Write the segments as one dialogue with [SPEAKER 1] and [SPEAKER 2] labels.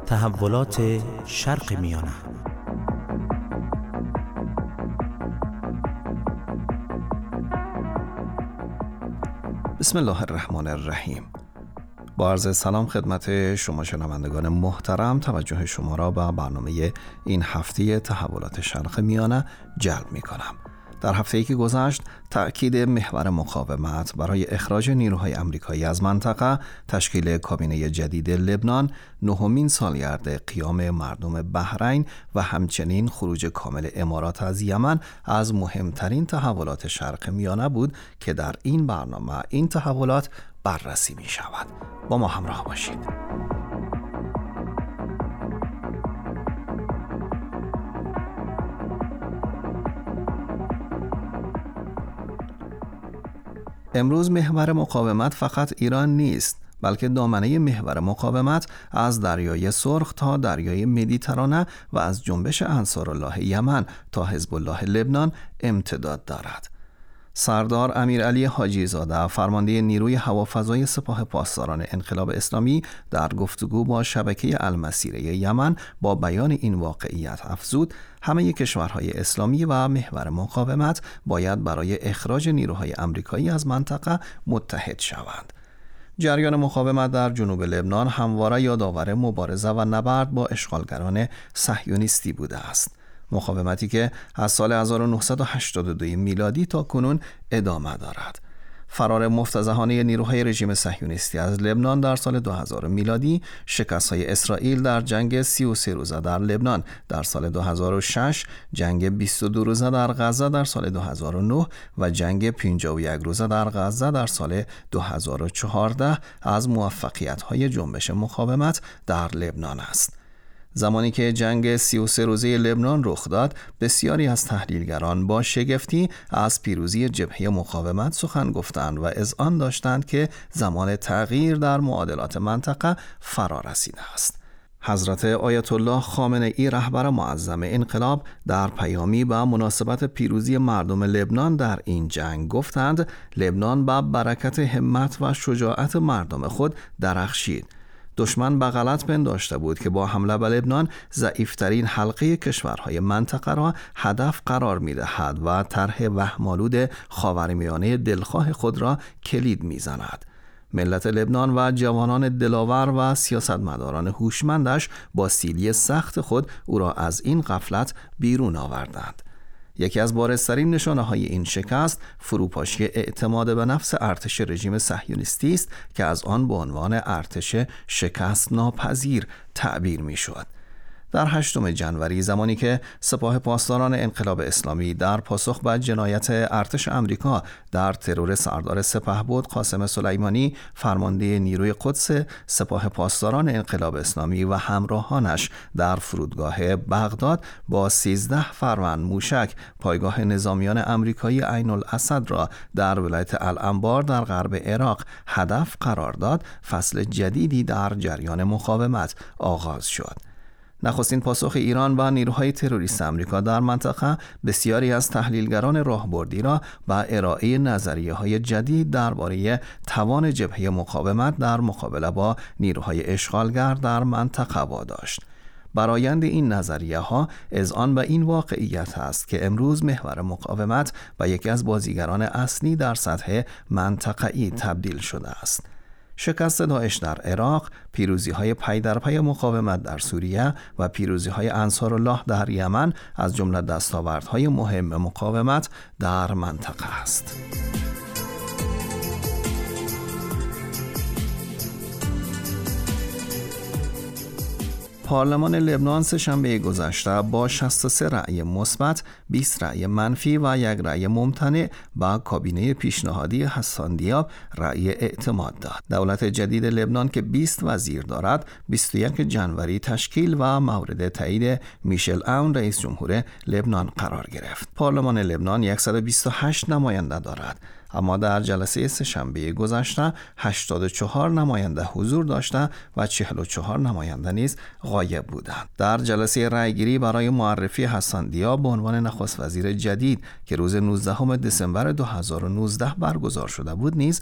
[SPEAKER 1] تحولات شرق میانه.
[SPEAKER 2] بسم الله الرحمن الرحیم. با عرض سلام خدمت شما شنوندگان محترم، توجه شما را به برنامه این هفته تحولات شرق میانه جلب می کنم. در هفته‌ای که گذشت تأکید محور مقاومت برای اخراج نیروهای آمریکایی از منطقه، تشکیل کابینه جدید لبنان، نهمین سالگرد قیام مردم بحرین و همچنین خروج کامل امارات از یمن از مهمترین تحولات شرق میانه بود که در این برنامه این تحولات بررسی می شود. با ما همراه باشید. امروز محور مقاومت فقط ایران نیست، بلکه دامنه محور مقاومت از دریای سرخ تا دریای مدیترانه و از جنبش انصارالله یمن تا حزب الله لبنان امتداد دارد. سردار امیرعلی حاجی زاده، فرمانده نیروی هوافضای سپاه پاسداران انقلاب اسلامی، در گفتگو با شبکه المسیره یمن با بیان این واقعیت افزود همه کشورهای اسلامی و محور مقاومت باید برای اخراج نیروهای آمریکایی از منطقه متحد شوند. جریان مقاومت در جنوب لبنان همواره یادآور مبارزه و نبرد با اشغالگران صهیونیستی بوده است. مقاومتی که از سال 1982 میلادی تا کنون ادامه دارد. فرار مفتضحانه نیروهای رژیم صهیونیستی از لبنان در سال 2000 میلادی، شکست‌های اسرائیل در جنگ 33 روزه در لبنان در سال 2006، جنگ 22 روزه در غزه در سال 2009 و جنگ 51 روزه در غزه در سال 2014 از موفقیت‌های جنبش مقاومت در لبنان است. زمانی که جنگ 33 روزه لبنان رخ داد، بسیاری از تحلیلگران با شگفتی از پیروزی جبهه مقاومت سخن گفتند و اذعان داشتند که زمان تغییر در معادلات منطقه فرا رسیده است. حضرت آیت الله خامنه‌ای، رهبر معظم انقلاب، در پیامی به مناسبت پیروزی مردم لبنان در این جنگ گفتند: لبنان با برکت همت و شجاعت مردم خود درخشید. دشمن به غلط پنداشته بود که با حمله به لبنان ضعیفترین حلقه کشورهای منطقه را هدف قرار می‌دهد و طرح وهم‌آلود خاورمیانه دلخواه خود را کلید می‌زند. ملت لبنان و جوانان دلاور و سیاستمداران هوشمندش با سیلی سخت خود او را از این غفلت بیرون آوردند. یکی از بارزترین نشانه‌های این شکست فروپاشی اعتماد به نفس ارتش رژیم صهیونیستی است که از آن به عنوان ارتش شکست ناپذیر تعبیر می‌شد. در 8 جنوری، زمانی که سپاه پاسداران انقلاب اسلامی در پاسخ به جنایت ارتش آمریکا در ترور سردار سپهبد قاسم سلیمانی، فرمانده نیروی قدس سپاه پاسداران انقلاب اسلامی و همراهانش در فرودگاه بغداد با 13 فروند موشک پایگاه نظامیان آمریکایی عین الاسد را در ولایت الانبار در غرب عراق هدف قرار داد، فصل جدیدی در جریان مقاومت آغاز شد. نخستین پاسخ ایران و نیروهای تروریست آمریکا در منطقه بسیاری از تحلیلگران راهبردی را با ارائه نظریه‌های جدید درباره توان جبهه مقاومت در مقابله با نیروهای اشغالگر در منطقه واداشت. برآیند این نظریه‌ها اذعان به این واقعیت است که امروز محور مقاومت به یکی از بازیگران اصلی در سطح منطقه‌ای تبدیل شده است. شکست داعش در عراق، پیروزی‌های پی در پی مقاومت در سوریه و پیروزی‌های انصارالله در یمن از جمله دستاوردهای مهم مقاومت در منطقه است. پارلمان لبنان سه‌شنبه گذشته با 63 رأی مثبت، 20 رأی منفی و 1 رأی ممتنع با کابینه پیشنهادی حسان دیاب رأی اعتماد داد. دولت جدید لبنان که 20 وزیر دارد، 21 جنوری تشکیل و مورد تایید میشل عون رئیس جمهور لبنان قرار گرفت. پارلمان لبنان 128 نماینده دارد. اما در جلسه سه‌شنبه گذشته 84 نماینده حضور داشته و 44 نماینده نیز غایب بودند. در جلسه رأیگیری برای معرفی حسن دیاب به عنوان نخست وزیر جدید که روز 19 دسامبر 2019 برگزار شده بود نیز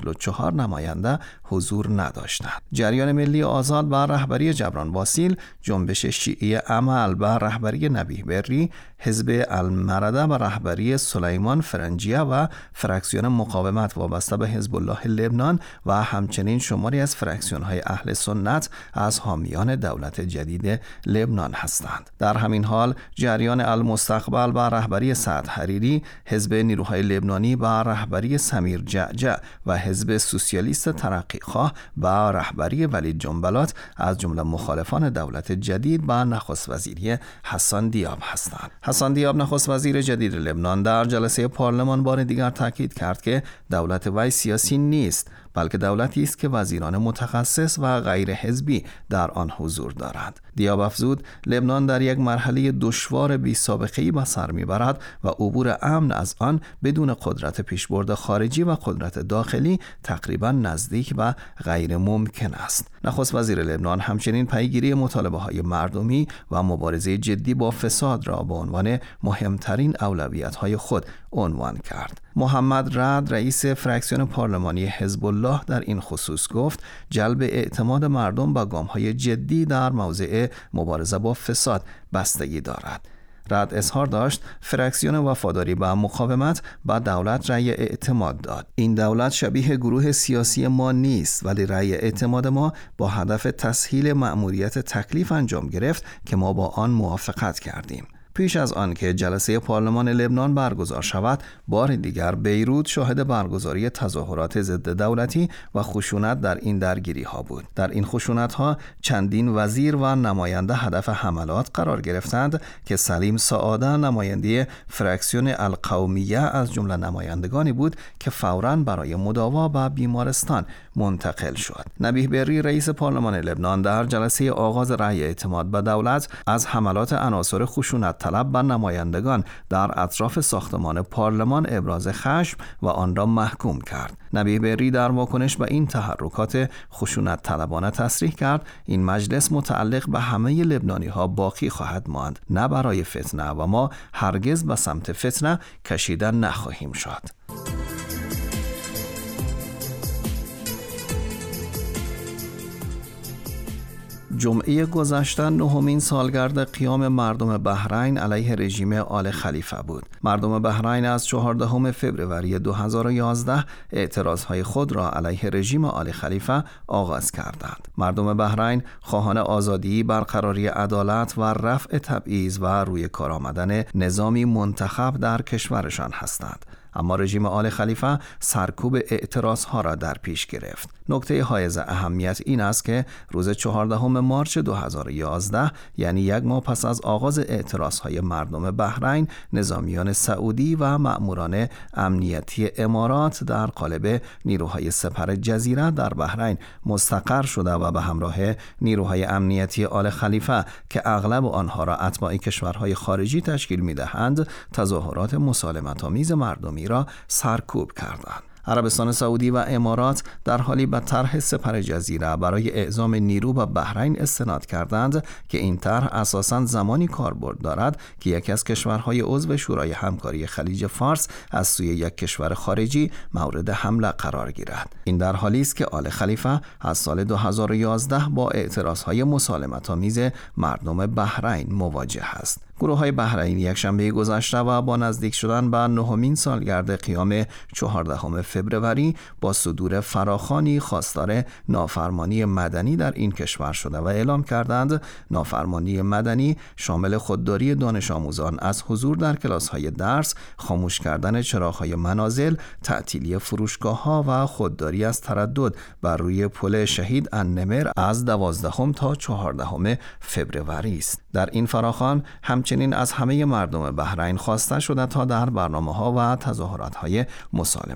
[SPEAKER 2] 44 نماینده حضور نداشتند. جریان ملی آزاد بر رهبری جبران باسیل، جنبش شیعی عمل بر رهبری نبیه بری، حزب المرده بر رهبری سلیمان فرنجیه و فراکسیون مقاومت وابسته به حزب الله لبنان و همچنین شماری از فراکسیون‌های اهل سنت از حامیان دولت جدید لبنان هستند. در همین حال جریان المستقبل بر رهبری سعد حریری، حزب نیروهای لبنانی بر رهبری سمیر جعجع و حزب سوسیالیست ترقیخواه بر رهبری ولید جنبلاط از جمله مخالفان دولت جدید با نخست وزیری حسن دیاب هستند. حسن دیاب نخست وزیر جدید لبنان در جلسه پارلمان بار دیگر تاکید کرد که دولت وی سیاسی نیست، بلکه دولتی است که وزیران متخصص و غیر حزبی در آن حضور دارند. دیاب افزود لبنان در یک مرحله دشوار بی سابقه‌ای به سر میبرد و عبور امن از آن بدون قدرت پیشبرد خارجی و قدرت داخلی تقریبا نزدیک و غیر ممکن است. نخست وزیر لبنان همچنین پیگیری مطالبه‌های مردمی و مبارزه جدی با فساد را به عنوان مهمترین اولویت‌های خود عنوان کرد. محمد رعد رئیس فراکسیون پارلمانی حزب الله در این خصوص گفت جلب اعتماد مردم با گام‌های جدی در موضع مبارزه با فساد بستگی دارد. رعد اظهار داشت فراکسیون وفاداری به مقاومت با دولت رأی اعتماد داد. این دولت شبیه گروه سیاسی ما نیست، ولی رأی اعتماد ما با هدف تسهیل مأموریت تکلیف انجام گرفت که ما با آن موافقت کردیم. پیش از آن که جلسه پارلمان لبنان برگزار شود، بار دیگر بیروت شاهد برگزاری تظاهرات ضد دولتی و خشونت در این درگیری ها بود. در این خشونت ها چندین وزیر و نماینده هدف حملات قرار گرفتند که سلیم سعاده نماینده فراکسیون القومیه از جمله نمایندگانی بود که فوراً برای مداوا به بیمارستان منتقل شد. نبیه بری رئیس پارلمان لبنان در جلسه آغاز رأی اعتماد به دولت از حملات عناصر خشونت طلب بر نمایندگان در اطراف ساختمان پارلمان ابراز خشم و آن را محکوم کرد. نبیه بری در واکنش به این تحرکات خشونت طلبانه تصریح کرد این مجلس متعلق به همه لبنانی ها باقی خواهد ماند، نه برای فتنه، و ما هرگز به سمت فتنه کشیدن نخواهیم شد. جمعه گذشته 9مین سالگرد قیام مردم بحرین علیه رژیم آل خلیفه بود. مردم بحرین از 14 فوریه 2011 اعتراضهای خود را علیه رژیم آل خلیفه آغاز کردند. مردم بحرین خواهان آزادی، برقراری عدالت و رفع تبعیض و روی کار آمدن نظامی منتخب در کشورشان هستند. اما رژیم آل خلیفه سرکوب اعتراضها را در پیش گرفت. نکته حائز اهمیت این است که روز 14 مارس 2011 یعنی یک ماه پس از آغاز اعتراضهای مردم بحرین، نظامیان سعودی و مأموران امنیتی امارات در قالب نیروهای سپر جزیره در بحرین مستقر شده و به همراه نیروهای امنیتی آل خلیفه که اغلب آنها را اتباع کشورهای خارجی تشکیل می‌دهند، تظاهرات مسالمت‌آمیز مردمی را سرکوب کردند. عربستان سعودی و امارات در حالی به طرح سپر جزیره برای اعزام نیرو به بحرین استناد کردند که این طرح اساساً زمانی کاربرد دارد که یکی از کشورهای عضو شورای همکاری خلیج فارس از سوی یک کشور خارجی مورد حمله قرار گیرد. این در حالی است که آل خلیفه از سال 2011 با اعتراضهای مسالمت‌آمیز مردم بحرین مواجه است. گروه‌های بحرینی یکشنبه گذشته و با نزدیک شدن به 9مین سالگرد قیام 14 فوریه با صدور فراخوانی خواستار نافرمانی مدنی در این کشور شده و اعلام کردند نافرمانی مدنی شامل خودداری دانش آموزان از حضور در کلاس‌های درس، خاموش کردن چراغ‌های منازل، تعطیلی فروشگاه‌ها و خودداری از تردد بر روی پل شهید النمر از 12 تا 14 فوریه است. در این فراخوان همچنین از همه مردم بحرین خواسته شده تا در برنامه‌ها و تظاهرات‌های مسالمت‌آمیز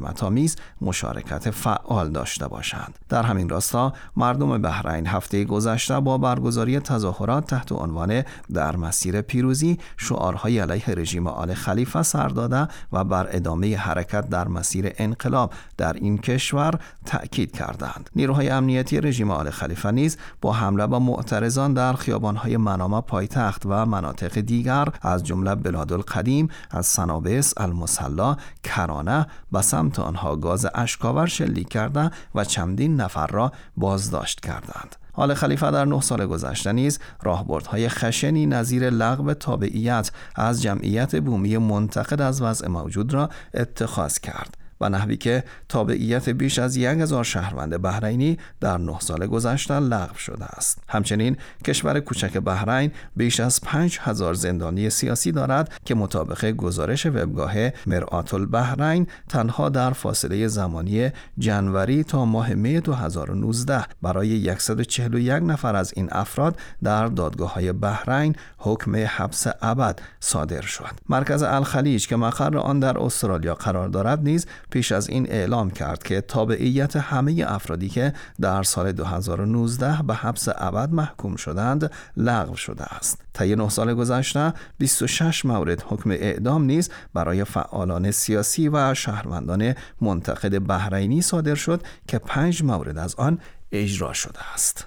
[SPEAKER 2] نیز مشارکت فعال داشته باشند. در همین راستا مردم بحرین هفته گذشته با برگزاری تظاهرات تحت عنوان در مسیر پیروزی شعارهای علیه رژیم آل خلیفه سر داده و بر ادامه حرکت در مسیر انقلاب در این کشور تأکید کردند. نیروهای امنیتی رژیم آل خلیفه نیز با حمله به معترضان در خیابان‌های منامه پایتخت و مناطق دیگر از جمله بلادالقدیم از سنابس، المصلا، کرانه به سمت آنها گاز اشک‌آور شلیک کرده و چندین نفر را بازداشت کردند. آل خلیفه در 9 سال گذشته نیز راهبردهای خشنی نظیر لغو تابعیت از جمعیت بومی منتقد از وضع موجود را اتخاذ کرد و نحوی که تابعیت بیش از 1000 شهروند بحرینی در 9 سال گذشته لغو شده است. همچنین کشور کوچک بحرین بیش از 5000 زندانی سیاسی دارد که مطابق گزارش وبگاه مرآت البحرین تنها در فاصله زمانی جنوری تا ماه می 2019 برای 141 نفر از این افراد در دادگاه‌های بحرین حکم حبس ابد صادر شد. مرکز الخلیج که مقر آن در استرالیا قرار دارد نیز پیش از این اعلام کرد که تابعیت همه افرادی که در سال 2019 به حبس ابد محکوم شدند لغو شده است. طی 9 سال گذشته 26 مورد حکم اعدام نیز برای فعالان سیاسی و شهروندان منتقد بحرینی صادر شد که 5 مورد از آن اجرا شده است.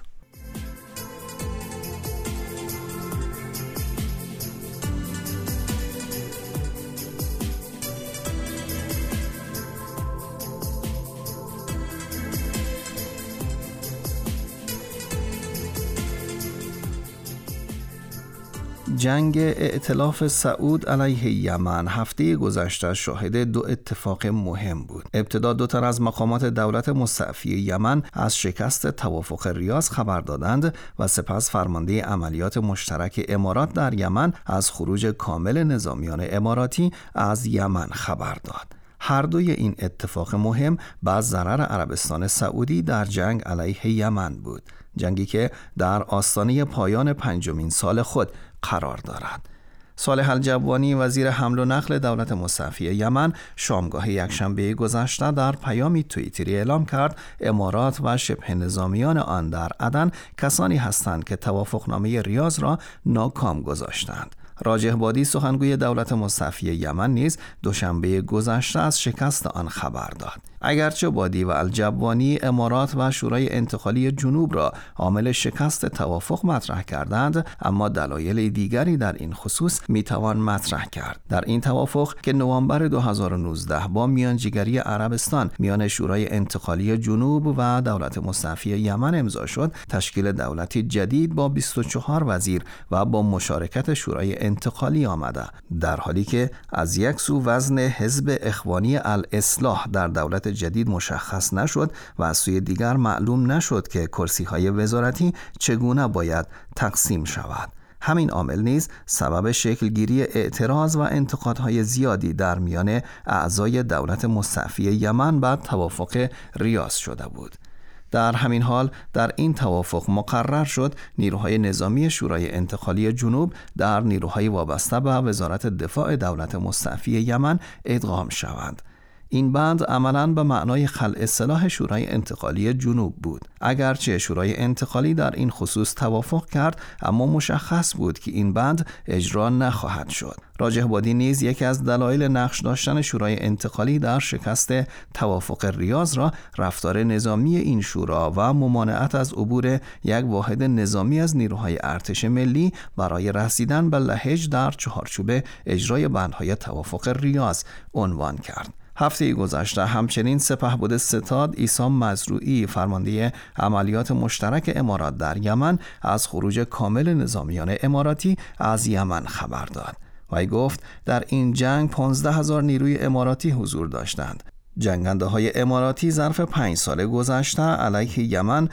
[SPEAKER 2] جنگ ائتلاف سعود علیه یمن هفته گذشته شاهد 2 اتفاق مهم بود. ابتدا 2 تن از مقامات دولت مستعفی یمن از شکست توافق ریاض خبر دادند و سپس فرمانده عملیات مشترک امارات در یمن از خروج کامل نظامیان اماراتی از یمن خبر داد. هر دوی این اتفاق مهم به ضرر عربستان سعودی در جنگ علیه یمن بود. جنگی که در آستانه پایان 5مین سال خود قرار دارد. صالح الجبوانی وزیر حمل و نقل دولت مستعفی یمن شامگاه یکشنبه گذشته در پیامی توییتری اعلام کرد امارات و شبه نظامیان آن در عدن کسانی هستند که توافقنامه ریاض را ناکام گذاشتند. راجح بادی سخنگوی دولت مستعفی یمن نیز دوشنبه گذشته از شکست آن خبر داد. اگرچه بادی و الجبوانی امارات و شورای انتقالی جنوب را عامل شکست توافق مطرح کردند، اما دلایل دیگری در این خصوص میتوان مطرح کرد. در این توافق که نوامبر 2019 با میانجیگری عربستان میان شورای انتقالی جنوب و دولت مستعفی یمن امضا شد، تشکیل دولتی جدید با 24 وزیر و با مشارکت شورای انتقالی آمده، در حالی که از یک سو وزن حزب اخوانی الاصلاح در دولت جدید مشخص نشد و از سوی دیگر معلوم نشد که کرسی‌های وزارتی چگونه باید تقسیم شود. همین عامل نیز سبب شکلگیری اعتراض و انتقادهای زیادی در میان اعضای دولت مستعفی یمن به توافق ریاض شده بود. در همین حال در این توافق مقرر شد نیروهای نظامی شورای انتقالی جنوب در نیروهای وابسته به وزارت دفاع دولت مستعفی یمن ادغام شوند. این بند عملاً به معنای خلع سلاح شورای انتقالی جنوب بود. اگرچه شورای انتقالی در این خصوص توافق کرد، اما مشخص بود که این بند اجرا نخواهد شد. راجح بادی نیز یکی از دلایل نقش داشتن شورای انتقالی در شکست توافق ریاض را رفتار نظامی این شورا و ممانعت از عبور یک واحد نظامی از نیروهای ارتش ملی برای رسیدن به لهج در چهارچوب اجرای بندهای توافق ریاض عنوان کرد. هفته گذشته همچنین سپهبد ستاد عیسی مزروعی فرمانده عملیات مشترک امارات در یمن از خروج کامل نظامیان اماراتی از یمن خبر داد. وی گفت در این جنگ 15,000 نیروی اماراتی حضور داشتند. جنگنده های اماراتی ظرف 5 سال گذشته علیه یمن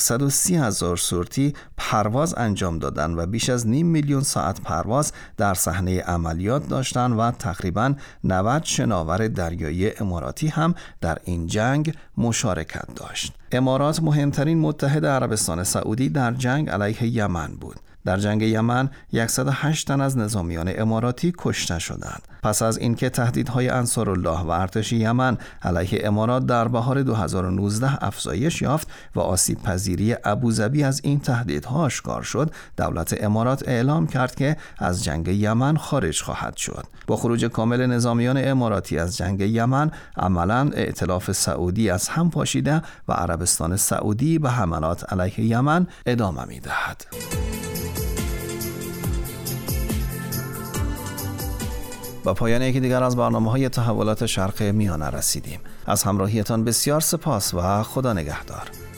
[SPEAKER 2] 130,000 سورتی پرواز انجام دادند و بیش از 500,000 میلیون ساعت پرواز در صحنه عملیات داشتند و تقریباً 90 شناور دریایی اماراتی هم در این جنگ مشارکت داشت. امارات مهمترین متحد عربستان سعودی در جنگ علیه یمن بود. در جنگ یمن 108 تن از نظامیان اماراتی کشته شدند. پس از اینکه تهدیدهای انصارالله و ارتش یمن علیه امارات در بهار 2019 افزایش یافت و آسیب پذیری ابوظبی از این تهدیدها آشکار شد، دولت امارات اعلام کرد که از جنگ یمن خارج خواهد شد. با خروج کامل نظامیان اماراتی از جنگ یمن، عملاً ائتلاف سعودی از هم پاشیده و عربستان سعودی به حملات علیه یمن ادامه می‌دهد. با پایان یکی دیگر از برنامه‌های تحولات شرق میانه رسیدیم. از همراهیتان بسیار سپاس و خدا نگهدار.